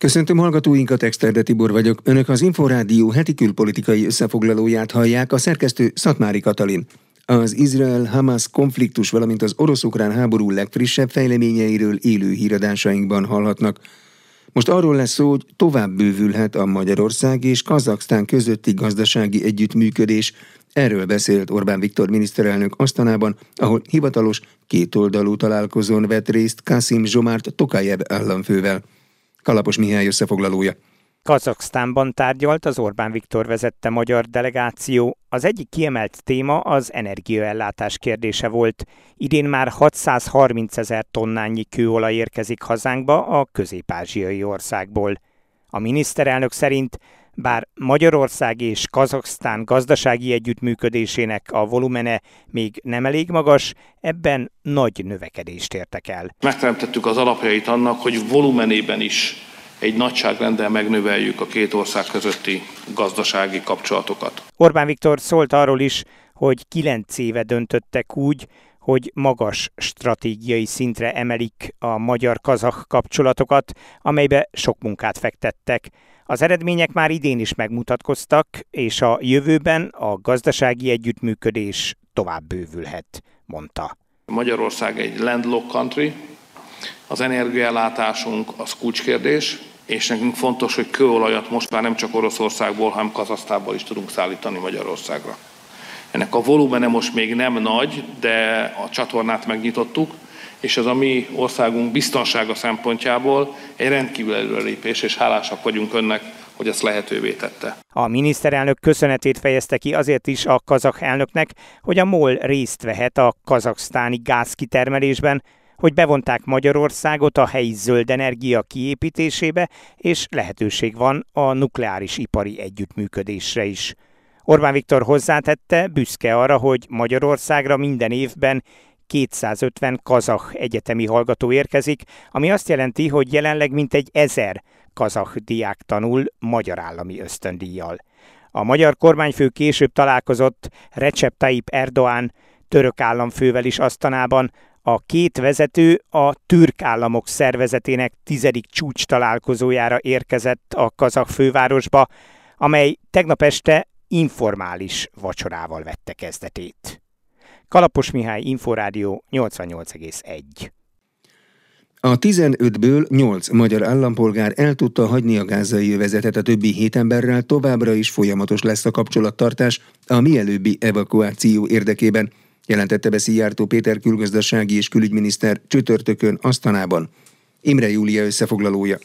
Köszöntöm hallgatóinkat, Exterde Tibor vagyok. Önök az Inforádió heti külpolitikai összefoglalóját hallják, a szerkesztő Szatmári Katalin. Az Izrael-Hamas konfliktus, valamint az orosz-ukrán háború legfrissebb fejleményeiről élő híradásainkban hallhatnak. Most arról lesz szó, hogy tovább bővülhet a Magyarország és Kazaksztán közötti gazdasági együttműködés. Erről beszélt Orbán Viktor miniszterelnök Asztanában, ahol hivatalos kétoldalú találkozón vett részt Kasszim-Zsomart Tokajev államfővel. Kalapos Mihály összefoglalója. Kazaksztánban tárgyalt az Orbán Viktor vezette magyar delegáció. Az egyik kiemelt téma az energiaellátás kérdése volt. Idén már 630 000 tonnányi kőolaj érkezik hazánkba a közép-ázsiai országból. A miniszterelnök szerint bár Magyarország és Kazaksztán gazdasági együttműködésének a volumene még nem elég magas, ebben nagy növekedést értek el. Megteremtettük az alapjait annak, hogy volumenében is egy nagyságrenddel megnöveljük a két ország közötti gazdasági kapcsolatokat. Orbán Viktor szólt arról is, hogy 9 éve döntöttek úgy, hogy magas stratégiai szintre emelik a magyar-kazakh kapcsolatokat, amelybe sok munkát fektettek. Az eredmények már idén is megmutatkoztak, és a jövőben a gazdasági együttműködés tovább bővülhet, mondta. Magyarország egy landlocked country, az energiaellátásunk az kulcskérdés, és nekünk fontos, hogy kőolajat most már nem csak Oroszországból, hanem Kazahsztánból is tudunk szállítani Magyarországra. Ennek a volumene most még nem nagy, de a csatornát megnyitottuk, és ez a mi országunk biztonsága szempontjából egy rendkívül előrelépés, és hálásak vagyunk önnek, hogy ezt lehetővé tette. A miniszterelnök köszönetét fejezte ki azért is a kazakh elnöknek, hogy a MOL részt vehet a kazaksztáni gázkitermelésben, hogy bevonták Magyarországot a helyi zöld energia kiépítésébe, és lehetőség van a nukleáris ipari együttműködésre is. Orbán Viktor hozzátette, büszke arra, hogy Magyarországra minden évben 250 kazakh egyetemi hallgató érkezik, ami azt jelenti, hogy jelenleg mintegy 1000 kazakh diák tanul magyar állami ösztöndíjjal. A magyar kormányfő később találkozott Recep Tayyip Erdoğan török államfővel is Asztanában. A két vezető a türk államok szervezetének 10. csúcs találkozójára érkezett a kazakh fővárosba, amely tegnap este informális vacsorával vette kezdetét. Kalapos Mihály, Inforádió 88,1. A 15-ből 8 magyar állampolgár el tudta hagyni a gázai övezetet, a többi 7 emberrel továbbra is folyamatos lesz a kapcsolattartás a mielőbbi evakuáció érdekében, jelentette be Szijjártó Péter külgazdasági és külügyminiszter csütörtökön Asztanában. Imre Júlia összefoglalója.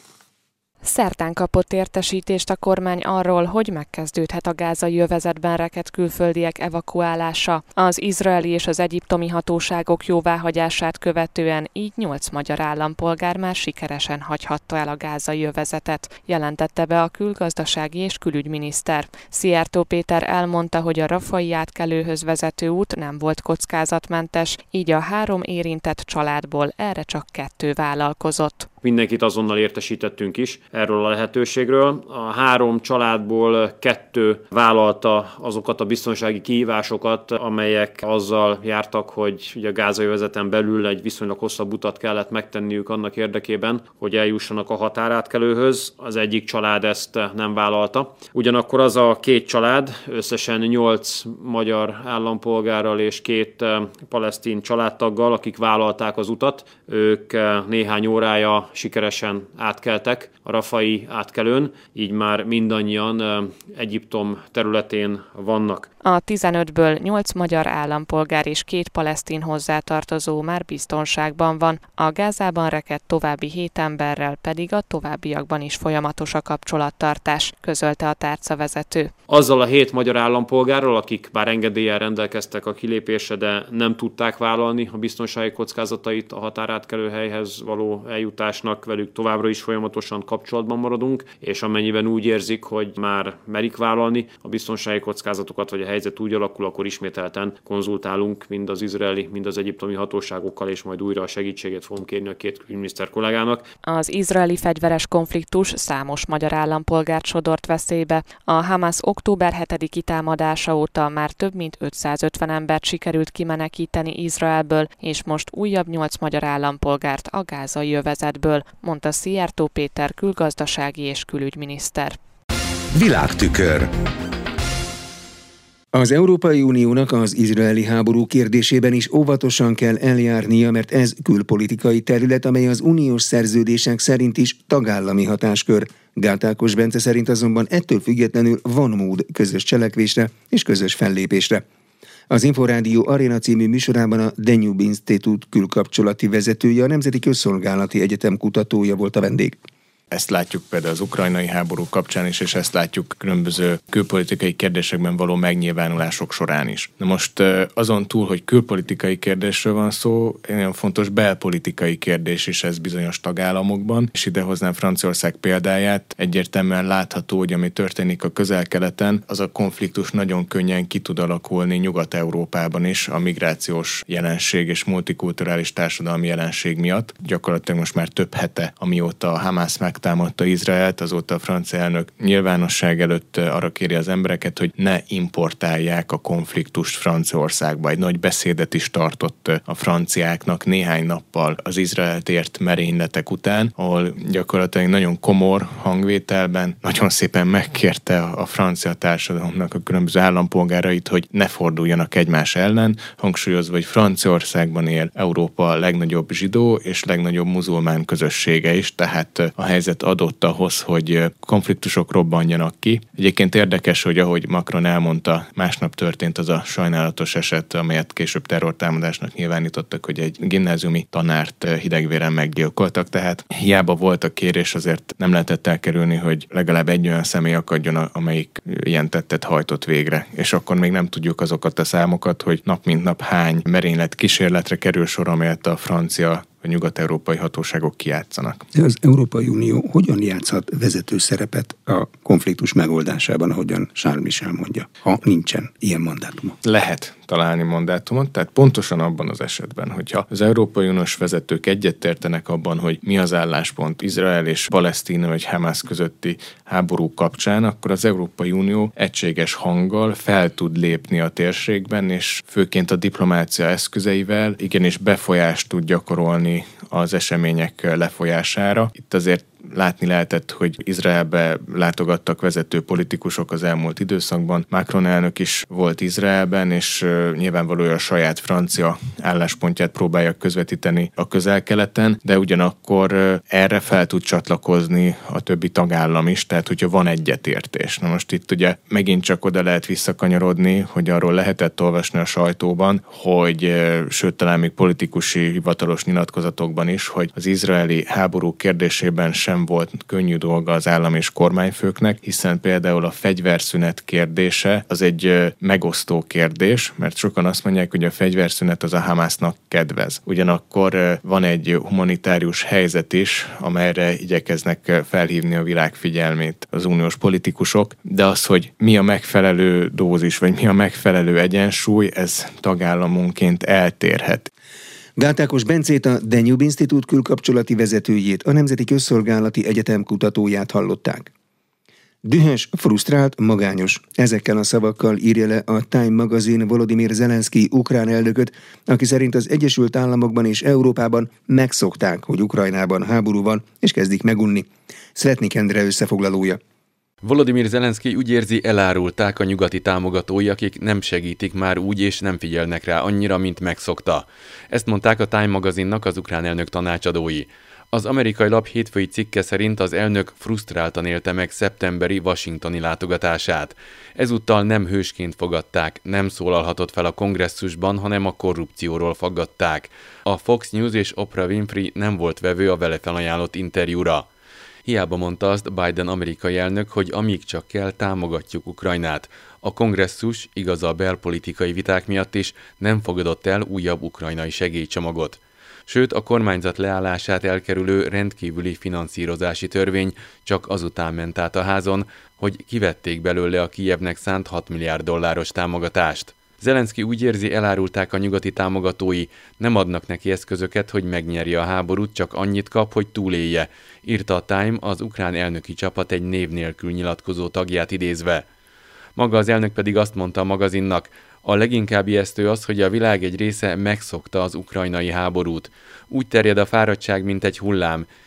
Szerdán kapott értesítést a kormány arról, hogy megkezdődhet a gázai övezetben rekedt külföldiek evakuálása. Az izraeli és az egyiptomi hatóságok jóváhagyását követően így 8 magyar állampolgár már sikeresen hagyhatta el a gázai övezetet, jelentette be a külgazdasági és külügyminiszter. Szijjártó Péter elmondta, hogy a rafai átkelőhöz vezető út nem volt kockázatmentes, így a 3 érintett családból erre csak 2 vállalkozott. Mindenkit azonnal értesítettünk is erről a lehetőségről. A 3 családból 2 vállalta azokat a biztonsági kihívásokat, amelyek azzal jártak, hogy ugye a gázai övezeten belül egy viszonylag hosszabb utat kellett megtenniük annak érdekében, hogy eljussanak a határátkelőhöz. Az egyik család ezt nem vállalta. Ugyanakkor az a 2 család, összesen 8 magyar állampolgárral és 2 palesztin családtaggal, akik vállalták az utat, ők néhány órája sikeresen átkeltek a rafai átkelőn, így már mindannyian Egyiptom területén vannak. A 15-ből 8 magyar állampolgár és 2 palesztin hozzátartozó már biztonságban van, a Gázában rekedt további 7 emberrel pedig a továbbiakban is folyamatos a kapcsolattartás, közölte a tárcavezető. Azzal a 7 magyar állampolgárral, akik bár engedéllyel rendelkeztek a kilépésre, de nem tudták vállalni a biztonsági kockázatait a határátkelő helyhez való eljutásnak, velük továbbra is folyamatosan kapcsolatban maradunk, és amennyiben úgy érzik, hogy már merik vállalni a biztonsági kockázatokat, vagy a helyzet úgy alakul, akkor ismételten konzultálunk mind az izraeli, mind az egyiptomi hatóságokkal, és majd újra a segítséget fogunk kérni a 2 külügyminiszter kollégának. Az izraeli fegyveres konfliktus számos magyar állampolgárt sodort veszélybe. A Hamas október 7-i támadása óta már több mint 550 embert sikerült kimenekíteni Izraelből, és most újabb 8 magyar állampolgárt a gázai övezetből. helyzetből, mondta Szijjártó Péter külgazdasági és külügyminiszter. Világtükör. Az Európai Uniónak az izraeli háború kérdésében is óvatosan kell eljárnia, mert ez külpolitikai terület, amely az uniós szerződések szerint is tagállami hatáskör. Gáth Ákos Bence szerint azonban ettől függetlenül van mód közös cselekvésre és közös fellépésre. Az Inforádió Arena című műsorában a Danube Institute külkapcsolati vezetője, a Nemzeti Közszolgálati Egyetem kutatója volt a vendég. Ezt látjuk például az ukrajnai háború kapcsán is, és ezt látjuk különböző külpolitikai kérdésekben való megnyilvánulások során is. Na most azon túl, hogy külpolitikai kérdésről van szó, nagyon fontos belpolitikai kérdés is ez bizonyos tagállamokban, és idehoznám Franciaország példáját. Egyértelműen látható, hogy ami történik a Közel-Keleten, az a konfliktus nagyon könnyen ki tud alakulni Nyugat-Európában is a migrációs jelenség és multikulturális társadalmi jelenség miatt. Gyakorlatilag most már több hete, amióta a Hamász megtámadta Izraelt, azóta a francia elnök nyilvánosság előtt arra kéri az embereket, hogy ne importálják a konfliktust Franciaországba. Egy nagy beszédet is tartott a franciáknak néhány nappal az Izraelt ért merényletek után, ahol gyakorlatilag nagyon komor hangvételben nagyon szépen megkérte a francia társadalomnak a különböző állampolgárait, hogy ne forduljanak egymás ellen, hangsúlyozva, hogy Franciaországban él Európa legnagyobb zsidó és legnagyobb muzulmán közössége is, tehát a helyzet adott ahhoz, hogy konfliktusok robbanjanak ki. Egyébként érdekes, hogy ahogy Macron elmondta, másnap történt az a sajnálatos eset, amelyet később terrortámadásnak nyilvánítottak, hogy egy gimnáziumi tanárt hidegvéren meggyilkoltak, tehát hiába volt a kérés, azért nem lehetett elkerülni, hogy legalább egy olyan személy akadjon, amelyik ilyen tettet hajtott végre. És akkor még nem tudjuk azokat a számokat, hogy nap mint nap hány merénylet kísérletre kerül sor, amelyet a francia a nyugat-európai hatóságok kijátszanak. De az Európai Unió hogyan játszhat vezető szerepet a konfliktus megoldásában, ahogyan Charles Michel mondja, ha nincsen ilyen mandátuma? Lehet találni mandátumot, tehát pontosan abban az esetben, hogyha az Európai Uniós vezetők egyetértenek abban, hogy mi az álláspont Izrael és Palesztina vagy Hamász közötti háború kapcsán, akkor az Európai Unió egységes hanggal fel tud lépni a térségben, és főként a diplomácia eszközeivel igenis befolyást tud gyakorolni az események lefolyására. Itt azért látni lehetett, hogy Izraelbe látogattak vezető politikusok az elmúlt időszakban. Macron elnök is volt Izraelben, és nyilvánvalóan a saját francia álláspontját próbálja közvetíteni a Közel-Keleten, de ugyanakkor erre fel tud csatlakozni a többi tagállam is, tehát hogyha van egyetértés. Na most itt ugye megint csak oda lehet visszakanyarodni, hogy arról lehetett olvasni a sajtóban, hogy sőt talán még politikusi hivatalos nyilatkozatokban is, hogy az izraeli háború kérdésében sem volt könnyű dolga az állam és kormányfőknek, hiszen például a fegyverszünet kérdése az egy megosztó kérdés, mert sokan azt mondják, hogy a fegyverszünet az a Hamásznak kedvez. Ugyanakkor van egy humanitárius helyzet is, amelyre igyekeznek felhívni a világ figyelmét az uniós politikusok, de az, hogy mi a megfelelő dózis, vagy mi a megfelelő egyensúly, ez tagállamonként eltérhet. Gáth Ákos Bencét, a Danube Institute külkapcsolati vezetőjét, a Nemzeti Közszolgálati Egyetem kutatóját hallották. Dühös, frusztrált, magányos. Ezekkel a szavakkal írja le a Time magazin Volodymyr Zelenszkij ukrán elnököt, aki szerint az Egyesült Államokban és Európában megszokták, hogy Ukrajnában háború van, és kezdik megunni. Szletnik Endre összefoglalója. Volodymyr Zelenszkij úgy érzi, elárulták a nyugati támogatói, akik nem segítik már úgy és nem figyelnek rá annyira, mint megszokta. Ezt mondták a Time magazinnak az ukrán elnök tanácsadói. Az amerikai lap hétfői cikke szerint az elnök frusztráltan élte meg szeptemberi washingtoni látogatását. Ezúttal nem hősként fogadták, nem szólalhatott fel a kongresszusban, hanem a korrupcióról faggatták. A Fox News és Oprah Winfrey nem volt vevő a vele felajánlott interjúra. Hiába mondta azt Biden amerikai elnök, hogy amíg csak kell, támogatjuk Ukrajnát. A kongresszus, igaz a belpolitikai viták miatt is, nem fogadott el újabb ukrajnai segélycsomagot. Sőt, a kormányzat leállását elkerülő rendkívüli finanszírozási törvény csak azután ment át a házon, hogy kivették belőle a Kijevnek szánt $6 milliárd támogatást. Zelenszkij úgy érzi, elárulták a nyugati támogatói, nem adnak neki eszközöket, hogy megnyerje a háborút, csak annyit kap, hogy túlélje, írta a Time az ukrán elnöki csapat egy név nélkül nyilatkozó tagját idézve. Maga az elnök pedig azt mondta a magazinnak, a leginkább ijesztő az, hogy a világ egy része megszokta az ukrajnai háborút. Úgy terjed a fáradtság, mint egy hullám,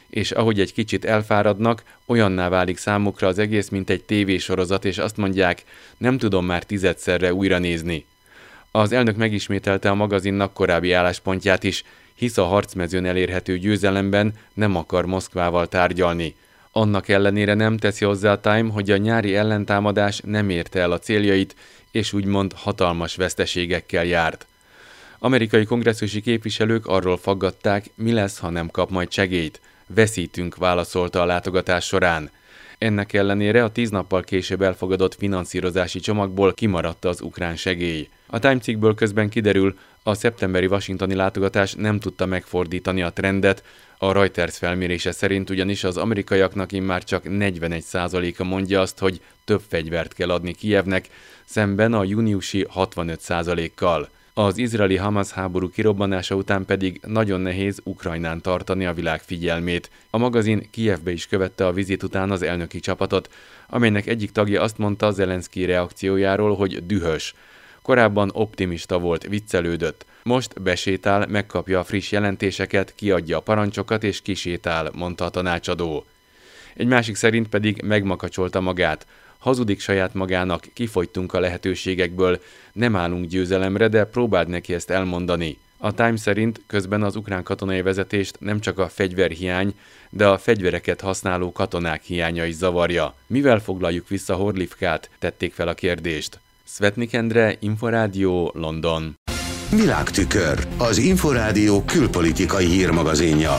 és ahogy egy kicsit elfáradnak, olyanná válik számukra az egész, mint egy tévésorozat, és azt mondják, nem tudom már 10-szerre újra nézni. Az elnök megismételte a magazinnak korábbi álláspontját is, hisz a harcmezőn elérhető győzelemben nem akar Moszkvával tárgyalni. Annak ellenére nem teszi hozzá a Time, hogy a nyári ellentámadás nem érte el a céljait, és úgymond hatalmas veszteségekkel járt. Amerikai kongresszusi képviselők arról faggatták, mi lesz, ha nem kap majd segélyt. Veszítünk, válaszolta a látogatás során. Ennek ellenére a 10 nappal később elfogadott finanszírozási csomagból kimaradt az ukrán segély. A Time cikkből közben kiderül, a szeptemberi washingtoni látogatás nem tudta megfordítani a trendet, a Reuters felmérése szerint ugyanis az amerikaiaknak immár csak 41%-a mondja azt, hogy több fegyvert kell adni Kijevnek, szemben a júniusi 65%-kal. Az izraeli-Hamas háború kirobbanása után pedig nagyon nehéz Ukrajnán tartani a világ figyelmét. A magazin Kijevbe is követte a vizit után az elnöki csapatot, amelynek egyik tagja azt mondta Zelenszkij reakciójáról, hogy dühös. Korábban optimista volt, viccelődött. Most besétál, megkapja a friss jelentéseket, kiadja a parancsokat és kisétál, mondta a tanácsadó. Egy másik szerint pedig megmakacsolta magát. Hazudik saját magának, kifogytunk a lehetőségekből, nem állunk győzelemre, de próbáld neki ezt elmondani. A Time szerint közben az ukrán katonai vezetést nem csak a fegyverhiány, de a fegyvereket használó katonák hiánya is zavarja. Mivel foglaljuk vissza Horlivkát? Tették fel a kérdést. Svetnik Endre, Inforádió, London. Világtükör, az Inforádió külpolitikai hírmagazinja.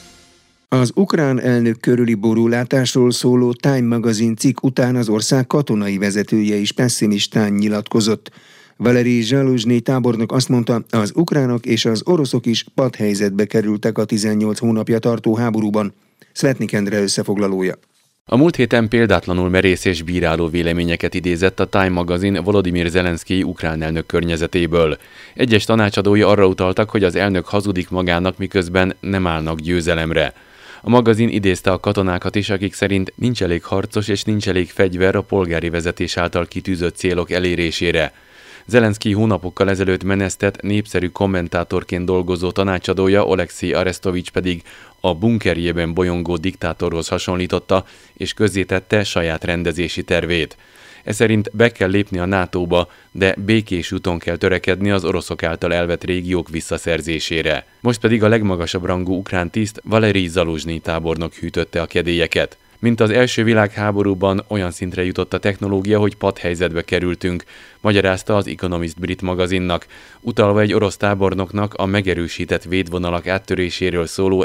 Az ukrán elnök körüli borúlátásról szóló Time magazin cikk után az ország katonai vezetője is pessimistán nyilatkozott. Valerij Zsaluzsnyi tábornok azt mondta, az ukránok és az oroszok is padhelyzetbe kerültek a 18 hónapja tartó háborúban. Svetnik Endre összefoglalója. A múlt héten példátlanul merész és bíráló véleményeket idézett a Time magazin Volodymyr Zelenszkij ukrán elnök környezetéből. Egyes tanácsadói arra utaltak, hogy az elnök hazudik magának, miközben nem állnak győzelemre. A magazin idézte a katonákat is, akik szerint nincs elég harcos és nincs elég fegyver a polgári vezetés által kitűzött célok elérésére. Zelenszkij hónapokkal ezelőtt menesztett, népszerű kommentátorként dolgozó tanácsadója Oleksij Arestovics pedig a bunkerjében bolyongó diktátorhoz hasonlította, és közzétette saját rendezési tervét. Ez szerint be kell lépni a NATO-ba, de békés úton kell törekedni az oroszok által elvett régiók visszaszerzésére. Most pedig a legmagasabb rangú ukrán tiszt Valerij Zsaluzsnyi tábornok hűtötte a kedélyeket. Mint az első világháborúban olyan szintre jutott a technológia, hogy padhelyzetbe kerültünk, magyarázta az Economist brit magazinnak, utalva egy orosz tábornoknak a megerősített védvonalak áttöréséről szóló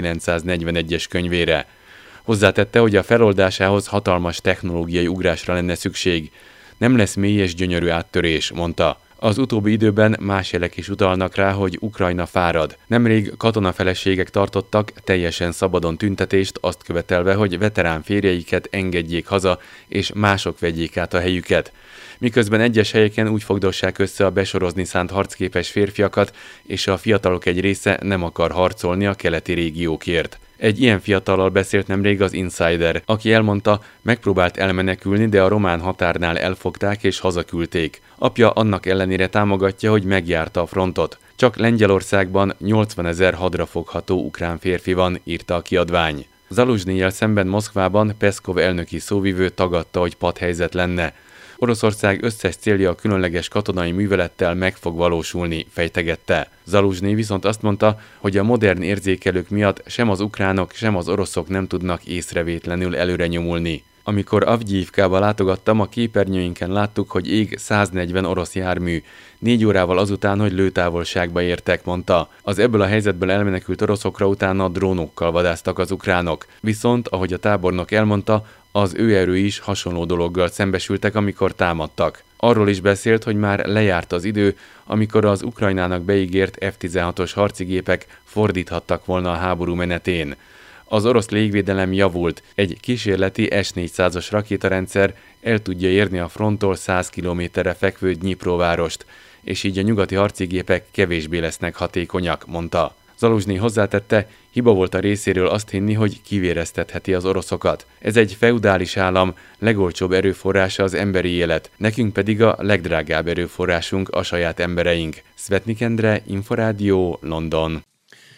1941-es könyvére. Hozzátette, hogy a feloldásához hatalmas technológiai ugrásra lenne szükség. Nem lesz mély és gyönyörű áttörés, mondta. Az utóbbi időben más jelek is utalnak rá, hogy Ukrajna fárad. Nemrég katonafeleségek tartottak teljesen szabadon tüntetést, azt követelve, hogy veterán férjeiket engedjék haza, és mások vegyék át a helyüket. Miközben egyes helyeken úgy fogdossák össze a besorozni szánt harcképes férfiakat, és a fiatalok egy része nem akar harcolni a keleti régiókért. Egy ilyen fiatallal beszélt nemrég az Insider, aki elmondta, megpróbált elmenekülni, de a román határnál elfogták és hazaküldték. Apja annak ellenére támogatja, hogy megjárta a frontot. Csak Lengyelországban 80 000 hadrafogható ukrán férfi van, írta a kiadvány. Zsaluzsnijjal szemben Moszkvában Peszkov elnöki szóvivő tagadta, hogy padhelyzet lenne. Oroszország összes célja a különleges katonai művelettel meg fog valósulni, fejtegette. Zsaluzsnyi viszont azt mondta, hogy a modern érzékelők miatt sem az ukránok, sem az oroszok nem tudnak észrevétlenül előre nyomulni. Amikor Avgyivkába látogattam, a képernyőinken láttuk, hogy ég 140 orosz jármű, 4 órával azután, hogy lőtávolságba értek, mondta. Az ebből a helyzetből elmenekült oroszokra utána drónokkal vadásztak az ukránok. Viszont, ahogy a tábornok elmondta, az ő erői is hasonló dologgal szembesültek, amikor támadtak. Arról is beszélt, hogy már lejárt az idő, amikor az Ukrajnának beígért F-16-os harcigépek fordíthattak volna a háború menetén. Az orosz légvédelem javult, egy kísérleti S-400-as rakétarendszer el tudja érni a fronttól 100 kilométerre fekvő Dnyipróvárost, és így a nyugati harcigépek kevésbé lesznek hatékonyak, mondta. Zsaluzsnyi hozzátette, hiba volt a részéről azt hinni, hogy kivéreztetheti az oroszokat. Ez egy feudális állam, legolcsóbb erőforrása az emberi élet, nekünk pedig a legdrágább erőforrásunk a saját embereink. Svetnik Endre, Inforádió, London.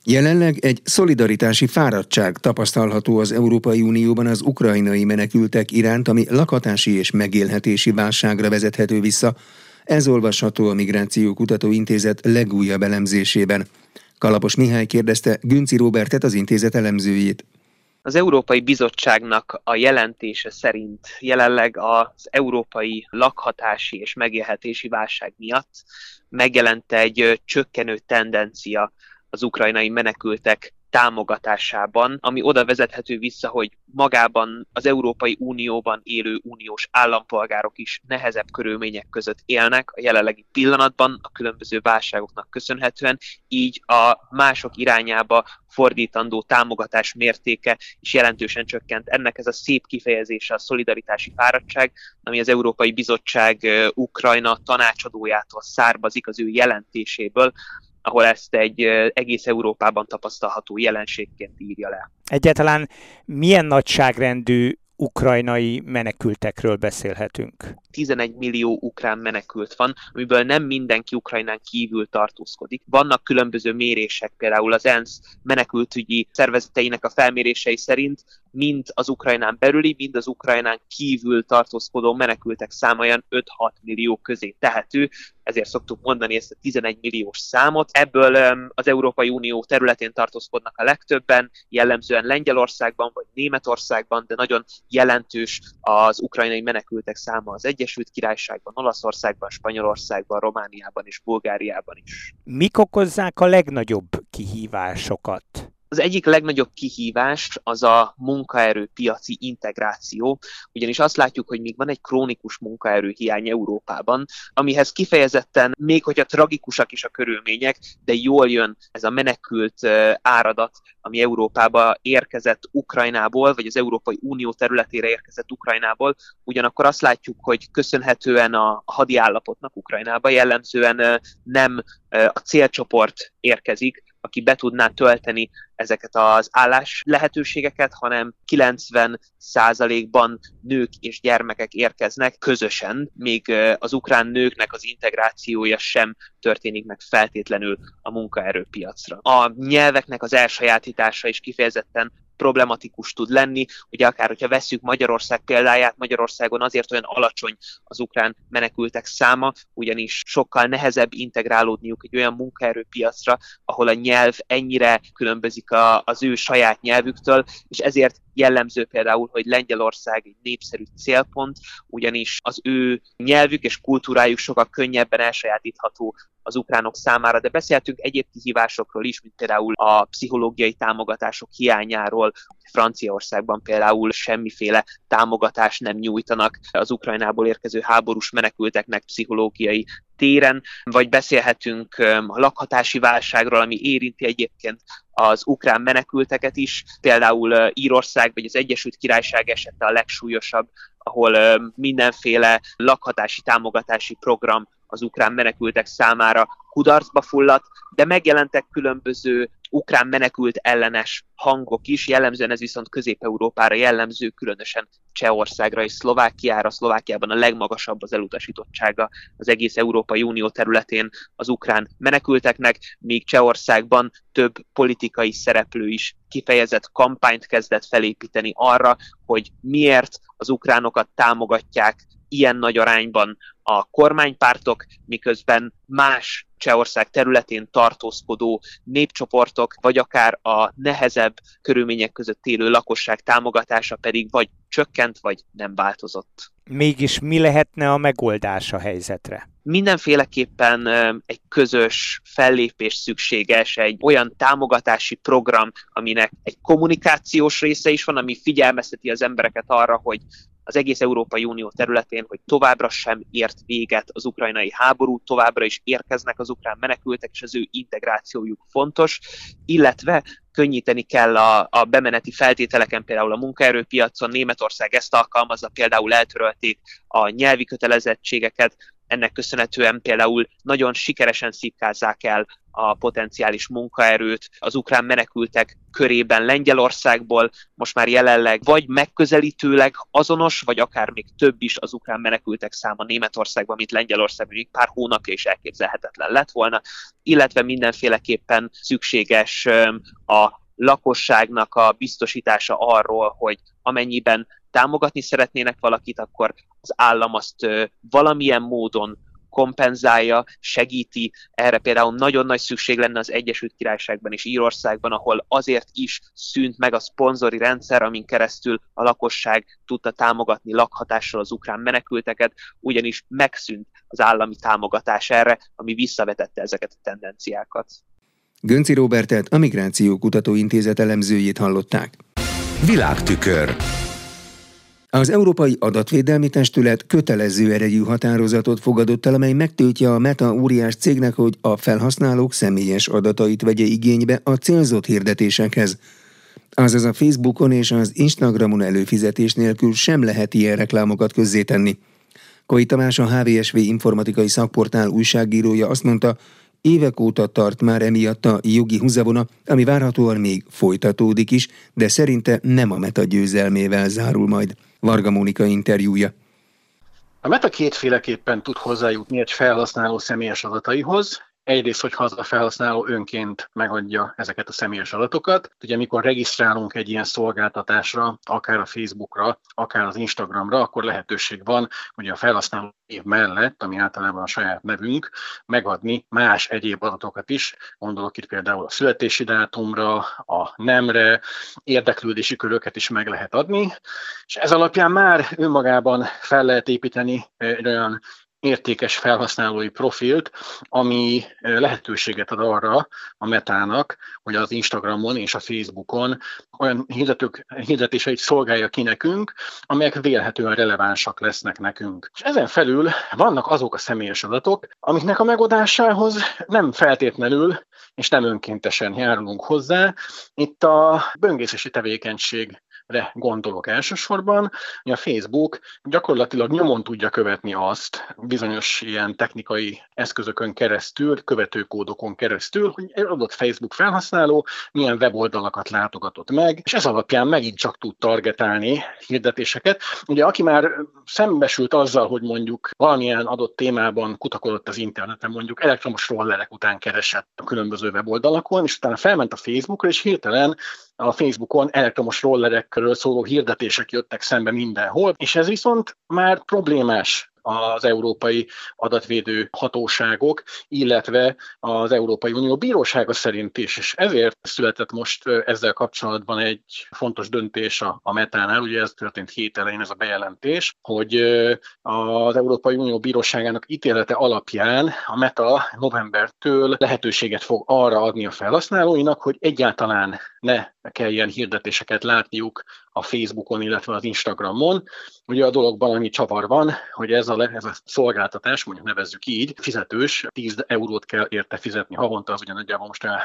Jelenleg egy szolidaritási fáradtság tapasztalható az Európai Unióban az ukrajnai menekültek iránt, ami lakhatási és megélhetési válságra vezethető vissza. Ez olvasható a Migráció Kutató Intézet legújabb elemzésében. Kalapos Mihály kérdezte Günci Róbertet, az intézet elemzőjét. Az Európai Bizottságnak a jelentése szerint jelenleg az európai lakhatási és megélhetési válság miatt megjelent egy csökkenő tendencia az ukrajnai menekültek támogatásában, ami oda vezethető vissza, hogy magában az Európai Unióban élő uniós állampolgárok is nehezebb körülmények között élnek a jelenlegi pillanatban a különböző válságoknak köszönhetően, így a mások irányába fordítandó támogatás mértéke is jelentősen csökkent. Ennek ez a szép kifejezése a szolidaritási fáradtság, ami az Európai Bizottság Ukrajna tanácsadójától származik, az ő jelentéséből, ahol ezt egy egész Európában tapasztalható jelenségként írja le. Egyáltalán milyen nagyságrendű ukrajnai menekültekről beszélhetünk? 11 millió ukrán menekült van, amiből nem mindenki Ukrajnán kívül tartózkodik. Vannak különböző mérések, például az ENSZ menekültügyi szervezeteinek a felmérései szerint mind az Ukrajnán belüli, mind az Ukrajnán kívül tartózkodó menekültek száma olyan 5-6 millió közé tehető, ezért szoktuk mondani ezt a 11 milliós számot. Ebből az Európai Unió területén tartózkodnak a legtöbben, jellemzően Lengyelországban vagy Németországban, de nagyon jelentős az ukrajnai menekültek száma az Egyesült Királyságban, Olaszországban, Spanyolországban, Romániában és Bulgáriában is. Mik okozzák a legnagyobb kihívásokat? Az egyik legnagyobb kihívás az a munkaerőpiaci integráció, ugyanis azt látjuk, hogy még van egy krónikus munkaerőhiány Európában, amihez kifejezetten, még hogyha tragikusak is a körülmények, de jól jön ez a menekült áradat, ami Európába érkezett Ukrajnából, vagy az Európai Unió területére érkezett Ukrajnából. Ugyanakkor azt látjuk, hogy köszönhetően a hadi állapotnak Ukrajnába jellemzően nem a célcsoport érkezik, aki be tudná tölteni ezeket az állás lehetőségeket, hanem 90%-ban nők és gyermekek érkeznek közösen, még az ukrán nőknek az integrációja sem történik meg feltétlenül a munkaerőpiacra. A nyelveknek az elsajátítása is kifejezetten problematikus tud lenni. Ugye akár, hogyha vesszük Magyarország példáját, Magyarországon azért olyan alacsony az ukrán menekültek száma, ugyanis sokkal nehezebb integrálódniuk egy olyan munkaerőpiacra, ahol a nyelv ennyire különbözik az ő saját nyelvüktől, és ezért jellemző például, hogy Lengyelország egy népszerű célpont, ugyanis az ő nyelvük és kultúrájuk sokkal könnyebben elsajátítható az ukránok számára, de beszéltünk egyéb kihívásokról is, mint például a pszichológiai támogatások hiányáról. Franciaországban például semmiféle támogatást nem nyújtanak az Ukrajnából érkező háborús menekülteknek pszichológiai téren, vagy beszélhetünk a lakhatási válságról, ami érinti egyébként az ukrán menekülteket is, például Írország vagy az Egyesült Királyság esete a legsúlyosabb, ahol mindenféle lakhatási támogatási program az ukrán menekültek számára kudarcba fulladt, de megjelentek különböző ukrán menekült ellenes hangok is, jellemzően ez viszont Közép-Európára jellemző, különösen Csehországra és Szlovákiára. Szlovákiában a legmagasabb az elutasítottsága az egész Európai Unió területén az ukrán menekülteknek, míg Csehországban több politikai szereplő is kifejezett kampányt kezdett felépíteni arra, hogy miért az ukránokat támogatják ilyen nagy arányban a kormánypártok, miközben más Csehország területén tartózkodó népcsoportok, vagy akár a nehezebb körülmények között élő lakosság támogatása pedig vagy csökkent, vagy nem változott. Mégis mi lehetne a megoldás a helyzetre? Mindenféleképpen egy közös fellépés szükséges, egy olyan támogatási program, aminek egy kommunikációs része is van, ami figyelmezteti az embereket arra, hogy az egész Európai Unió területén, hogy továbbra sem ért véget az ukrajnai háború, továbbra is érkeznek az ukrán menekültek, és az ő integrációjuk fontos, illetve könnyíteni kell a bemeneti feltételeken, például a munkaerőpiacon. Németország ezt alkalmazza, például eltörölték a nyelvi kötelezettségeket, ennek köszönhetően például nagyon sikeresen szipkázzák el a potenciális munkaerőt az ukrán menekültek körében Lengyelországból, most már jelenleg vagy megközelítőleg azonos, vagy akár még több is az ukrán menekültek száma Németországban, mint Lengyelországban, még pár hónapja is elképzelhetetlen lett volna, illetve mindenféleképpen szükséges a lakosságnak a biztosítása arról, hogy amennyiben támogatni szeretnének valakit, akkor az állam azt valamilyen módon kompenzálja, segíti. Erre például nagyon nagy szükség lenne az Egyesült Királyságban és Írországban, ahol azért is szűnt meg a szponzori rendszer, amin keresztül a lakosság tudta támogatni lakhatással az ukrán menekülteket, ugyanis megszűnt az állami támogatás erre, ami visszavetette ezeket a tendenciákat. Gönci Róbertet, a Migráció Kutatóintézet elemzőjét hallották. Világtükör. Az Európai Adatvédelmi Testület kötelező erejű határozatot fogadott el, amely megtiltja a Meta óriás cégnek, hogy a felhasználók személyes adatait vegye igénybe a célzott hirdetésekhez. Azaz a Facebookon és az Instagramon előfizetés nélkül sem lehet ilyen reklámokat közzétenni. Koi Tamás, a HVSV informatikai szakportál újságírója azt mondta, évek óta tart már emiatt a jogi húzavona, ami várhatóan még folytatódik is, de szerinte nem a Meta győzelmével zárul majd. Varga Mónika interjúja. A Meta kétféleképpen tud hozzájutni egy felhasználó személyes adataihoz. Egyrészt, hogyha az a felhasználó önként megadja ezeket a személyes adatokat. Ugye, mikor regisztrálunk egy ilyen szolgáltatásra, akár a Facebookra, akár az Instagramra, akkor lehetőség van, hogy a felhasználó név mellett, ami általában a saját nevünk, megadni más egyéb adatokat is. Gondolok itt például a születési dátumra, a nemre, érdeklődési köröket is meg lehet adni. És ez alapján már önmagában fel lehet építeni egy olyan értékes felhasználói profilt, ami lehetőséget ad arra a Metának, hogy az Instagramon és a Facebookon olyan hirdetéseit szolgálja ki nekünk, amelyek vélhetően relevánsak lesznek nekünk. És ezen felül vannak azok a személyes adatok, amiknek a megadásához nem feltétlenül és nem önkéntesen járulunk hozzá. Itt a böngészési tevékenységre gondolok elsősorban, hogy a Facebook gyakorlatilag nyomon tudja követni azt bizonyos ilyen technikai eszközökön keresztül, követőkódokon keresztül, hogy egy adott Facebook felhasználó milyen weboldalakat látogatott meg, és ez alapján megint csak tud targetálni hirdetéseket. Ugye aki már szembesült azzal, hogy mondjuk valamilyen adott témában kutakodott az interneten, mondjuk elektromos rollerek után keresett a különböző weboldalakon, és utána felment a Facebookra, és hirtelen a Facebookon elektromos rollerekről szóló hirdetések jöttek szembe mindenhol, és ez viszont már problémás az európai adatvédő hatóságok, illetve az Európai Unió bírósága szerint is, és ezért született most ezzel kapcsolatban egy fontos döntés a Metánál, ugye ez történt hét elején ez a bejelentés, hogy az Európai Unió bíróságának ítélete alapján a Meta novembertől lehetőséget fog arra adni a felhasználóinak, hogy egyáltalán ne kelljen hirdetéseket látniuk a Facebookon, illetve az Instagramon. Ugye a dologban annyi csavar van, hogy ez a szolgáltatás, mondjuk nevezzük így, fizetős, 10 eurót kell érte fizetni havonta, az ugye nagyjából most olyan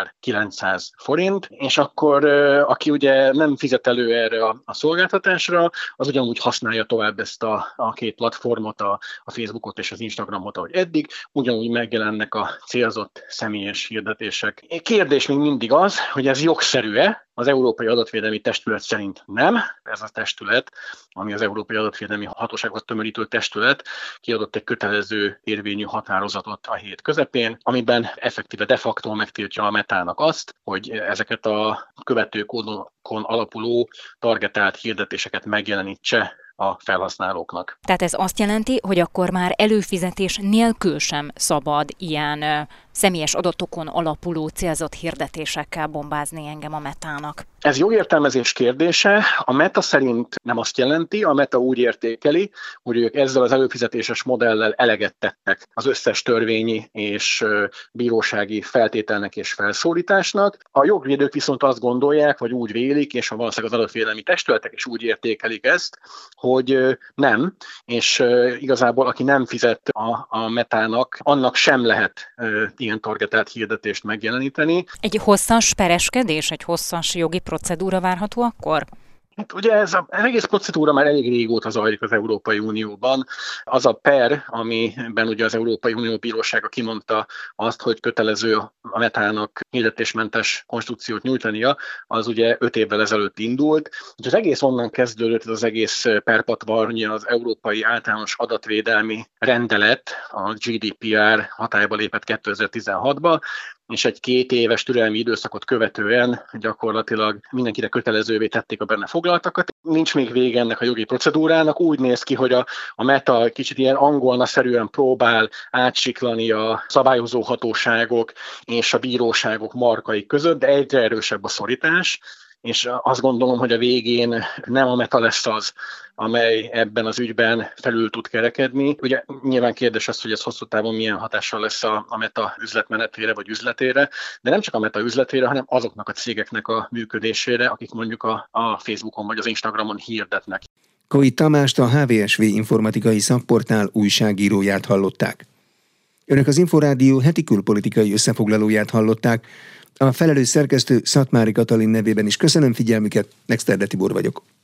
3900 forint, és akkor aki ugye nem fizet elő erre a szolgáltatásra, az ugyanúgy használja tovább ezt a két platformot, a Facebookot és az Instagramot, ahogy eddig, ugyanúgy megjelennek a célzott személyes hirdetések. Kérdés még mindig az, hogy ez jogszerű-e? Az Európai Adatvédelmi Testület szerint nem. Ez a testület, ami az Európai Adatvédelmi Hatóságot tömörítő testület, kiadott egy kötelező érvényű határozatot a hét közepén, amiben effektíve de facto megtiltja a Metának azt, hogy ezeket a követőkódokon alapuló targetált hirdetéseket megjelenítse a felhasználóknak. Tehát ez azt jelenti, hogy akkor már előfizetés nélkül sem szabad ilyen személyes adatokon alapuló célzott hirdetésekkel bombázni engem a Metának. Ez jogértelmezés kérdése. A Meta szerint nem azt jelenti, a Meta úgy értékeli, hogy ők ezzel az előfizetéses modellel eleget tettek az összes törvényi és bírósági feltételnek és felszólításnak. A jogvédők viszont azt gondolják, vagy úgy vélik, és valószínűleg az adatvédelmi testületek is úgy értékelik ezt, hogy nem, és igazából aki nem fizet a Metának, annak sem lehet ilyen targetált hirdetést megjeleníteni. Egy hosszas pereskedés, egy hosszas jogi procedúra várható akkor? Hát ugye ez az egész procedúra már elég régóta zajlik az Európai Unióban. Az a per, amiben ugye az Európai Unió bírósága kimondta azt, hogy kötelező a Metának hirdetésmentes konstrukciót nyújtania, az ugye 5 évvel ezelőtt indult. Az egész onnan kezdődött, az egész perpatvarnyi, az Európai Általános Adatvédelmi Rendelet, a GDPR hatályba lépett 2016-ba, és egy 2 éves türelmi időszakot követően gyakorlatilag mindenkire kötelezővé tették a benne foglaltakat. Nincs még vége ennek a jogi procedúrának. Úgy néz ki, hogy a Meta kicsit ilyen angolnaszerűen próbál átsiklani a szabályozó hatóságok és a bíróságok markai között, de egyre erősebb a szorítás, és azt gondolom, hogy a végén nem a Meta lesz az, amely ebben az ügyben felül tud kerekedni. Ugye nyilván kérdés az, hogy ez hosszú távon milyen hatással lesz a Meta üzletmenetére vagy üzletére, de nem csak a Meta üzletére, hanem azoknak a cégeknek a működésére, akik mondjuk a Facebookon vagy az Instagramon hirdetnek. Kovy Tamást, a HVSV informatikai szakportál újságíróját hallották. Önök az Inforádió heti külpolitikai összefoglalóját hallották. A felelős szerkesztő Szatmári Katalin nevében is köszönöm figyelmüket, Nexterde Tibor vagyok.